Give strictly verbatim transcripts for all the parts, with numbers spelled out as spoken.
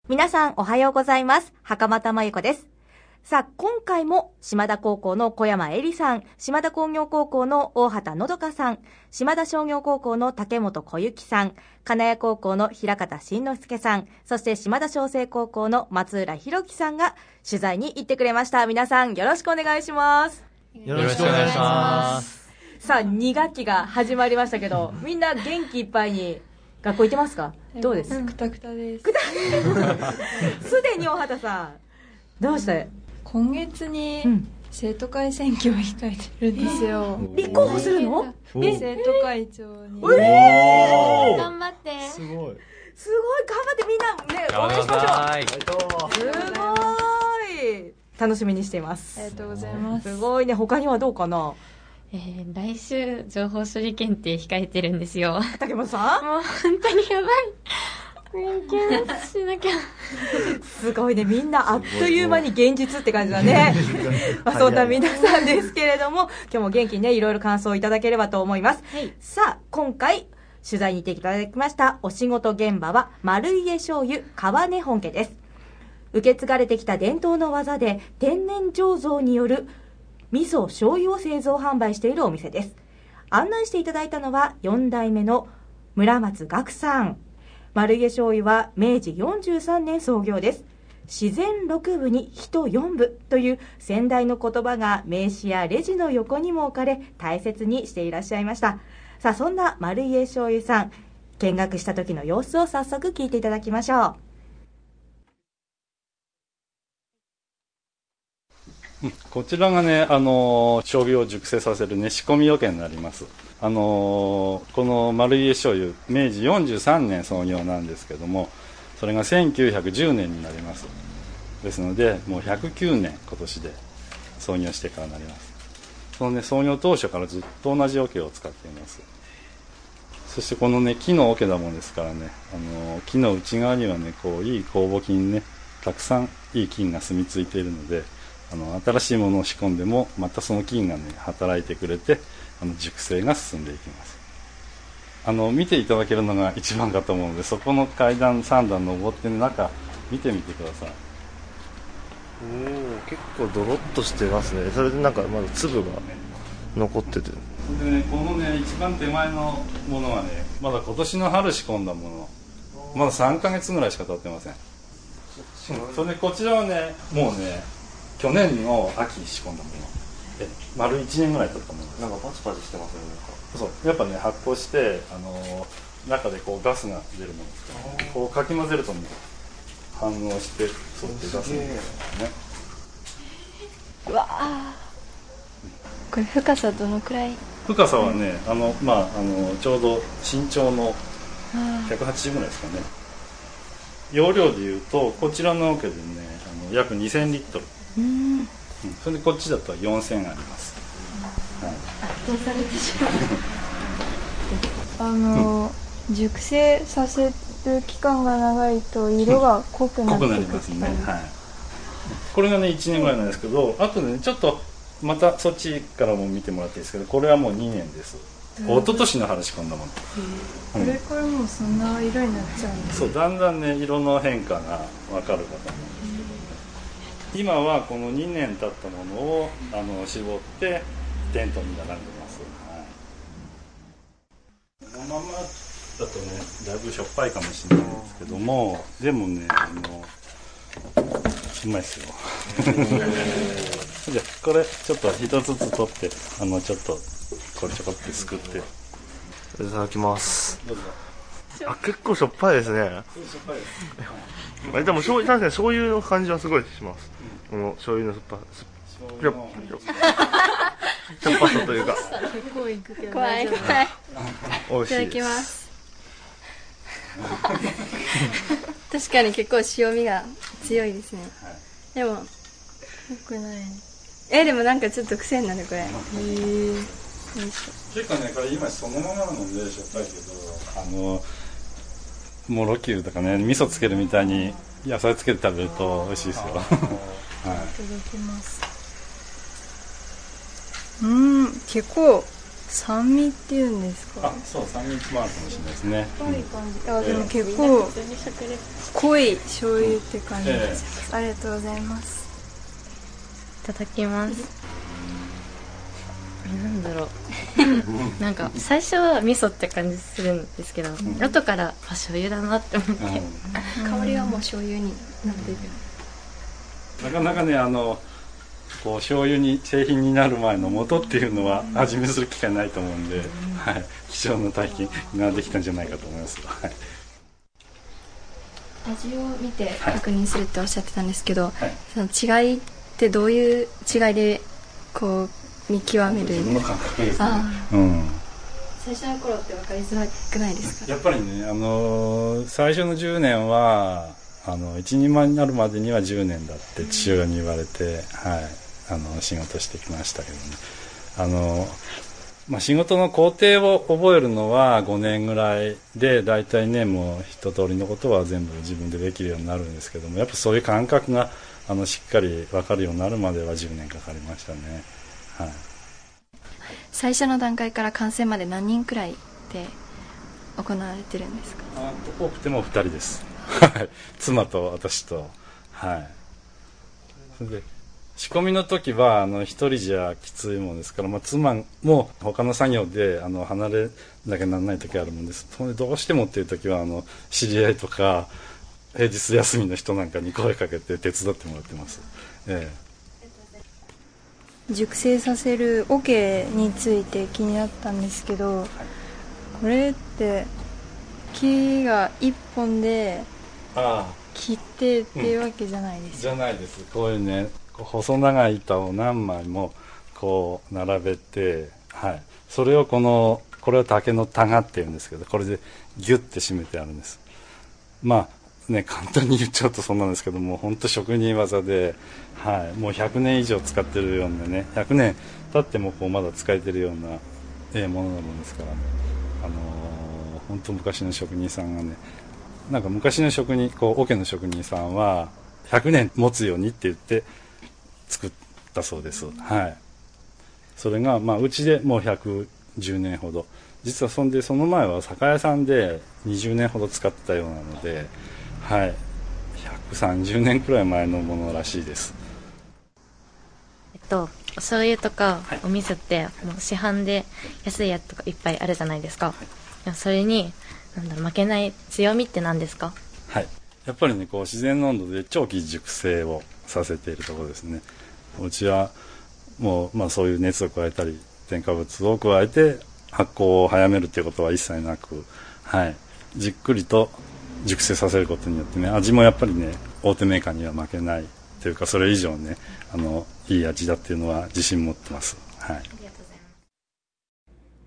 皆さんおはようございます。袴田真由子です。さあ、今回も島田高校の小山恵里さん、島田工業高校の大畑のどかさん、島田商業高校の竹本小雪さん、金谷高校の平方慎之介さん、そして島田商成高校の松浦弘樹さんが取材に行ってくれました。皆さんよろしくお願いします。 よろしくお願いします。 さあ、に学期が始まりましたけど、みんな元気いっぱいに学校行ってますか？どうです？ くたくたです。 すでに大畑さん、どうして？ 今月に生徒会選挙を控えてるんですよ。 立候補するの？ 生徒会長に。 えー、 頑張って。 すごい。 すごい頑張ってみんなね、応援しましょう。すごい。楽しみにしています。 ありがとうございます。 すごいね。他にはどうかな？ えー、来週情報処理検定控えてるんですよ。 竹本さん？ もう本当にやばい。勉強しなきゃ。 すごいね。みんなあっという間に現実って感じだね。まあ、そんな皆さんですけれども、今日も元気にね、いろいろ感想をいただければと思います。はい、さあ、今回取材に行っていただきましたお仕事現場は丸家醤油川根本家です。受け継がれてきた伝統の技で天然醸造による味噌醤油を製造販売しているお店です。案内していただいたのはよん代目の村松岳さん。丸家醤油はめいじよんじゅうさんねん創業です。自然ろくぶに人よんぶという先代の言葉が名刺やレジの横にも置かれ大切にしていらっしゃいました。さあ、そんな丸家醤油さん、見学した時の様子を早速聞いていただきましょう。こちらがね、あの醤油を熟成させるね、仕込み桶になります。あのこの丸家醤油めいじよんじゅうさんねん創業なんですけども、それがせんきゅうひゃくじゅうねんになります。ですのでもうひゃくきゅうねん今年で創業してからなります。そのね、創業当初からずっと同じ桶を使っています。そしてこのね、木の桶だもんですからね、あの木の内側にはね、こういい酵母菌ね、たくさんいい菌が住み着いているので、あの新しいものを仕込んでもまたその菌がね、働いてくれて、あの熟成が進んでいきます。あの見ていただけるのが一番かと思うので、そこの階段さん段登って、ね、中見てみてください。 おお、結構ドロッとしてますね。それでなんかまだ粒が残ってて、 で、ね、このね、一番手前のものはね、まだ今年の春仕込んだもの、まださんかげつぐらいしか経ってません。それでこちらはね、もうね、去年の秋仕込んだもの、え丸いちねんぐらい経ったものです。 なんかパチパチしてますよね。 そう、やっぱね、発酵して、あのー、中でこうガスが出るものですから、こうかき混ぜるともう反応してそうってガスが出るんですね。 うわあ、これ深さどのくらい？ 深さはね、あのまああのちょうど身長のひゃくはちじゅうぐらいですかね。容量でいうとこちらの桶でね、あの約にせんリットル。うん、うん、それでこっちだとよんせんあります。はい、 圧倒されてしまう。あの、うん、熟成させる期間が長いと色が濃くなってくる、 濃くなりますね。はい。これがねいちねんぐらいなんですけど、あとでねちょっとまたそっちからも見てもらっていいですけど、これはもうにねんです。一昨年の春仕込んだもの。 これこれもうそんな色になっちゃうんです。 そう、だんだんね色の変化が分かるかと思う。今はこのにねん経ったものをあの絞ってテントに並んでます。はい、このままだとねだいぶしょっぱいかもしれないんですけども、でもね、あのうまいですよ。じゃあこれちょっと一つずつ取って、あのちょっとこれちょこってすくって。 いただきます。 どうぞ。 あ、結構しょっぱいですね。 しょっぱいです。 あれでも醤油、確かに醤油の感じはすごいします。この醤油の酸っぱさ、しょっぱさというか。 結構いくけど怖い怖い。 美味しいです。 いただきます。確かに結構塩味が強いですね。でもよくない。え、でもなんかちょっと癖になるこれ。へえ。 結構ね、これ今そのままなのでしょっぱいけど、あのもろきゅうとかね、味噌つけるみたいに野菜つけて食べると美味しいですよ。はい、いただきます。うん、結構酸味っていうんですか。 あ、そう酸味もあるかもしれないですね。 濃い感じ。あ、でも結構濃い醤油って感じです。えー、ありがとうございます。 いただきます。なんだろうなんか最初は味噌って感じするんですけど、うん、後からあ醤油だなって思って、うん、香りはもう醤油になっている。 なかなかねあのこう醤油に製品になる前の元っていうのは味見する機会ないと思うんで、うんはい、貴重な体験ができたんじゃないかと思います、はい、 味を見て確認するっておっしゃってたんですけど、はい、その違いってどういう違いでこう見極める自分の感覚ですね。 うん、最初の頃って分かりづらくないですか？ やっぱりね、あのー、最初のじゅうねんはあの一人前になるまでにはじゅうねんだって父親に言われて、うんはい、あの仕事してきましたけどねあの、まあ、仕事の工程を覚えるのはごねんぐらいでだいたいねもう一通りのことは全部自分でできるようになるんですけどもやっぱそういう感覚があのしっかり分かるようになるまではじゅうねんかかりましたね。はい、 最初の段階から完成まで何人くらいで行われてるんですか？ あ多くてもふたりです妻と私と、はい、それで仕込みの時はあの一人じゃきついもんですから、まあ、妻も他の作業であの離れなきゃならない時あるもんです。どうしてもっていう時はあの知り合いとか平日休みの人なんかに声かけて手伝ってもらってます、ええ熟成させる桶について気になったんですけど、はい、これって木がいっぽんで切ってっていうわけじゃないですか？うん、 じゃないです。こういうね細長い板を何枚もこう並べて、はい、それをこのこれは竹のタガっていうんですけどこれでギュッて締めてあるんです。まあね、簡単に言っちゃうとそうなんですけども本当職人技で、はい、もうひゃくねん以上使ってるようなねひゃくねん経ってもこうまだ使えてるような、ええ、ものなもんですから、あのー、本当昔の職人さんがねなんか昔の職人こう桶の職人さんはひゃくねん持つようにって言って作ったそうです、はい、それが、まあ、うちでもうひゃくじゅうねんほど実はそんでその前は酒屋さんでにじゅうねんほど使ってたようなのではい、ひゃくさんじゅうねんくらい前のものらしいです。 えっとお醤油とかお味噌ってもう市販で安いやつとかいっぱいあるじゃないですか、はい、それになんだろう負けない強みって何ですか？ はい、やっぱりねこう自然の温度で長期熟成をさせているところですね。うちはもう、まあ、そういう熱を加えたり添加物を加えて発酵を早めるっていうことは一切なく、はい、じっくりと熟成させることによってね味もやっぱりね大手メーカーには負けないというかそれ以上ねあのいい味だっていうのは自信持ってます、はい、ありがとうございます。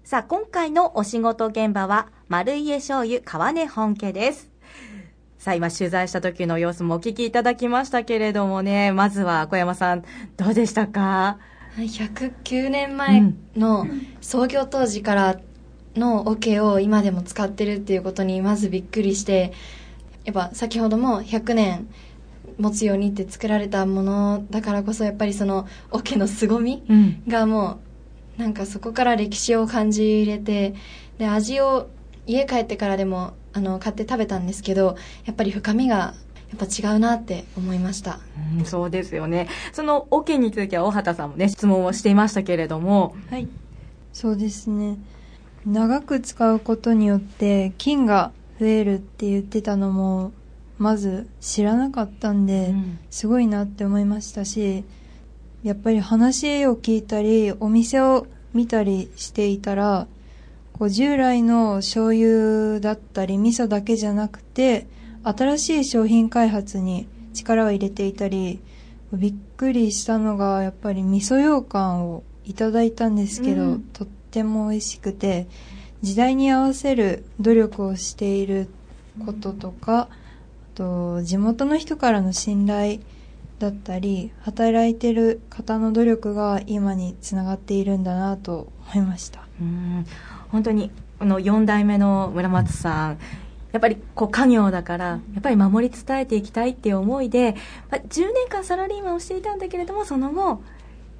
さあ今回のお仕事現場は丸家醤油川根本家です。さあ今取材した時の様子もお聞きいただきましたけれどもねまずは小山さんどうでしたか？ ひゃくきゅうねんまえの創業当時からの桶を今でも使ってるっていうことにまずびっくりしてやっぱ先ほどもひゃくねん持つようにって作られたものだからこそやっぱりその桶の凄みがもうなんかそこから歴史を感じれてで味を家帰ってからでもあの買って食べたんですけどやっぱり深みがやっぱ違うなって思いました、 うん、そうですよね。その桶については大畑さんもね質問をしていましたけれどもはいそうですね長く使うことによって菌が増えるって言ってたのもまず知らなかったんで、うん、すごいなって思いましたしやっぱり話を聞いたりお店を見たりしていたらこう従来の醤油だったり味噌だけじゃなくて新しい商品開発に力を入れていたりびっくりしたのがやっぱり味噌羊羹をいただいたんですけど、うん、とっても美味しくて時代に合わせる努力をしていることとかあと地元の人からの信頼だったり働いてる方の努力が今につながっているんだなと思いました。 うん本当にあのよん代目の村松さんやっぱりこう家業だからやっぱり守り伝えていきたいっていう思いで、まあ、じゅうねんかんサラリーマンをしていたんだけれどもその後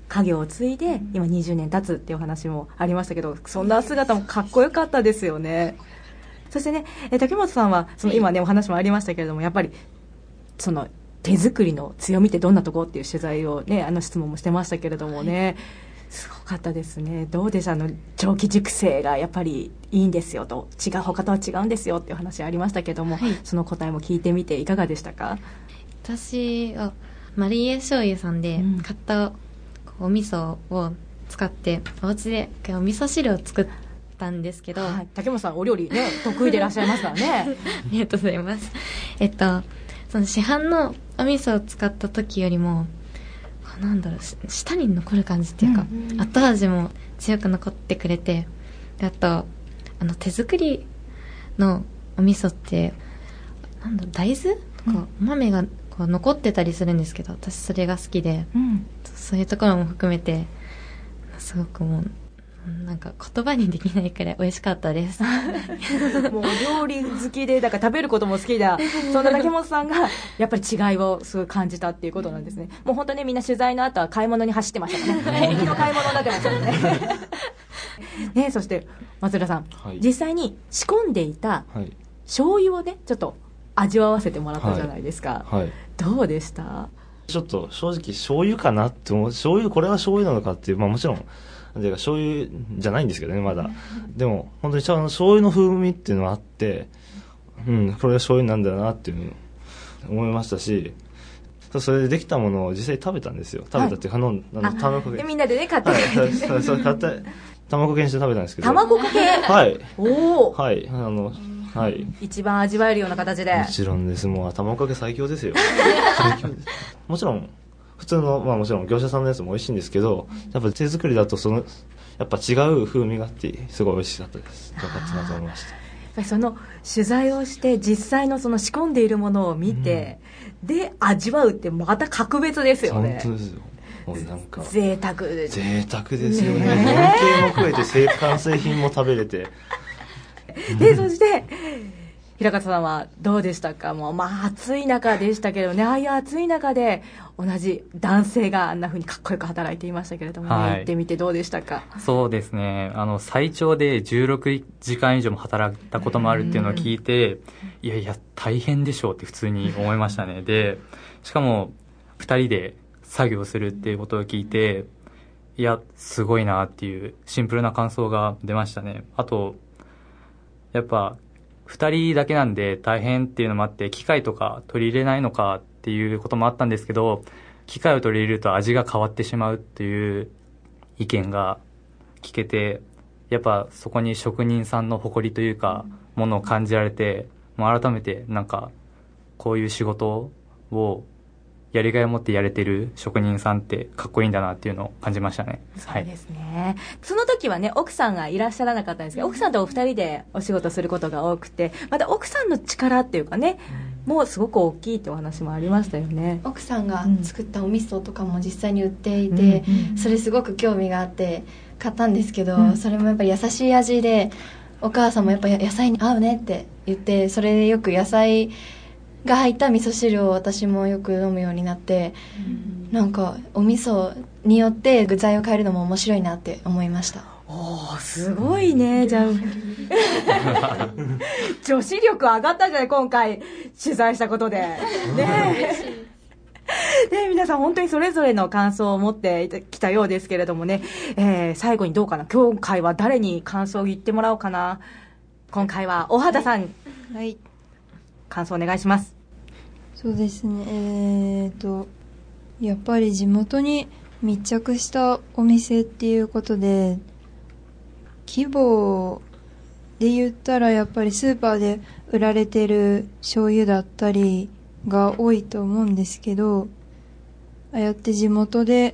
家業を継いで今にじゅうねん経つっていうお話もありましたけど、そんな姿もかっこよかったですよね。そしてね、え竹本さんはその今ねお話もありましたけれども、やっぱりその手作りの強みってどんなところっていう取材をね、あの質問もしてましたけれどもね、すごかったですね。どうでした？あの長期熟成がやっぱりいいんですよと、違う他とは違うんですよっていう話ありましたけども、はい、その答えも聞いてみていかがでしたか？ 私はマリエ醤油さんで買ったお味噌を使ってお家でお味噌汁を作ったんですけど、はい、 竹本さんお料理ね得意でいらっしゃいますからねありがとうございます。えっとその市販のお味噌を使った時よりもなんだろう、舌に残る感じっていうか、うん、後味も強く残ってくれて、であとあの手作りのお味噌ってなんだろう、大豆とかお豆がこう残ってたりするんですけど、私それが好きで、うん、そういうところも含めてすごくもうなんか言葉にできないくらい美味しかったですもう料理好きで、だから食べることも好きだそんな竹本さんがやっぱり違いをすごい感じたっていうことなんですね。もう本当にみんな取材の後は買い物に走ってましたね本気の買い物になってましたねね。そして松浦さん、はい、実際に仕込んでいた醤油をねちょっと味わわせてもらったじゃないですか、はいはい、どうでした？ ちょっと正直醤油かなって思う。醤油、これは醤油なのかっていう、まあもちろんで醤油じゃないんですけどねまだ。でも本当に醤油の風味っていうのがあって、うん、これが醤油なんだなっていうのを思いましたし、それでできたものを実際食べたんですよ。食べたっていうか、はい、あの卵かけみんなでね買って、 はい、そうそう買って卵かけにして食べたんですけど。 卵かけはいおお、 はい、あのはい、 一番味わえるような形で。 もちろんです。もう卵かけ最強ですよ最強です。もちろん普通の、まあもちろん業者さんのやつも美味しいんですけど、やっぱ手作りだとそのやっぱ違う風味があってすごい美味しかったです。よかったなと思いました。やっぱりその取材をして実際のその仕込んでいるものを見て、うん、で味わうってまた格別ですよね。 本当ですよ。もうなんか贅沢です贅沢ですよね。原型も食えて生完成品も食べれてでそして平方さんはどうでしたか？もうまあ暑い中でしたけどね、ああいう暑い中で同じ男性があんな風にかっこよく働いていましたけれどもね、はい、行ってみてどうでしたか？ そうですね、あの最長でじゅうろくじかん以上も働いたこともあるっていうのを聞いて、いやいや大変でしょうって普通に思いましたね。でしかもふたりで作業するっていうことを聞いて、いやすごいなっていうシンプルな感想が出ましたね。あとやっぱ二人だけなんで大変っていうのもあって、機械とか取り入れないのかっていうこともあったんですけど、機械を取り入れると味が変わってしまうっていう意見が聞けて、やっぱそこに職人さんの誇りというかものを感じられて、もう改めてなんかこういう仕事をやりがいを持ってやれてる職人さんってかっこいいんだなっていうのを感じましたね。 そうですね、はい、その時はね奥さんがいらっしゃらなかったんですけど、奥さんとお二人でお仕事することが多くて、また奥さんの力っていうかね、もうすごく大きいってお話もありましたよね。 奥さんが作ったお味噌とかも実際に売っていて、うん、それすごく興味があって買ったんですけど、うん、それもやっぱり優しい味で、お母さんもやっぱ野菜に合うねって言って、それでよく野菜が入った味噌汁を私もよく飲むようになって、うん、なんかお味噌によって具材を変えるのも面白いなって思いました。 おーすごいね。じゃあ女子力上がったじゃない、今回取材したことでねで皆さん本当にそれぞれの感想を持ってきたようですけれどもね、えー、最後にどうかな、今回は誰に感想を言ってもらおうかな。今回は大畑さん、はい、はい、感想お願いします。 そうですね、えーとやっぱり地元に密着したお店っていうことで、規模で言ったらやっぱりスーパーで売られてる醤油だったりが多いと思うんですけど、ああやって地元で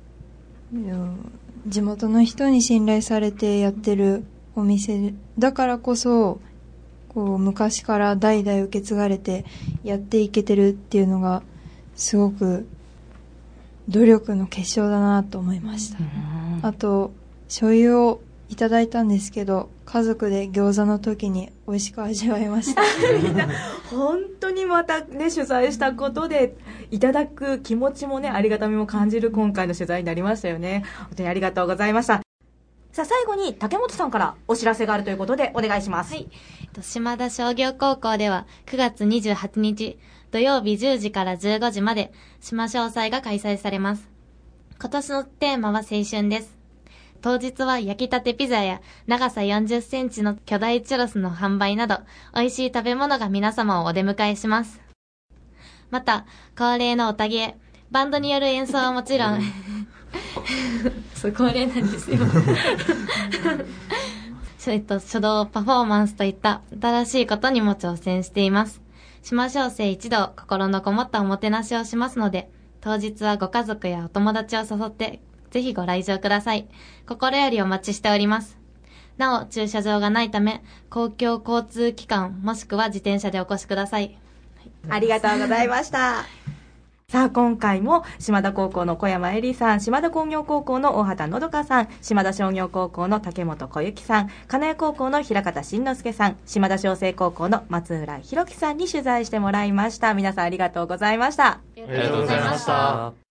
地元の人に信頼されてやってるお店だからこそ、こう昔から代々受け継がれてやっていけてるっていうのがすごく努力の結晶だなと思いました。あと醤油をいただいたんですけど、家族で餃子の時に美味しく味わいました本当にまたね取材したことでいただく気持ちもねありがたみも感じる今回の取材になりましたよね。本当にありがとうございました。さあ最後に竹本さんからお知らせがあるということでお願いします。 はい、島田商業高校ではくがつにじゅうはちにち土曜日じゅうじからじゅうごじまで島商祭が開催されます。今年のテーマは青春です。当日は焼きたてピザや長さよんじゅっセンチの巨大チュロスの販売など美味しい食べ物が皆様をお出迎えします。また恒例のおたげ、バンドによる演奏はもちろんそう恒例なんですよえっと書道パフォーマンスといった新しいことにも挑戦しています。島商生一同心のこもったおもてなしをしますので、当日はご家族やお友達を誘ってぜひご来場ください。心よりお待ちしております。なお駐車場がないため公共交通機関もしくは自転車でお越しください。 ありがとうございましたさあ今回も島田高校の小山恵里さん、島田工業高校の大畑のどかさん、島田商業高校の竹本小雪さん、金谷高校の平方慎之介さん、島田商成高校の松浦弘樹さんに取材してもらいました。皆さんありがとうございました。 ありがとうございました。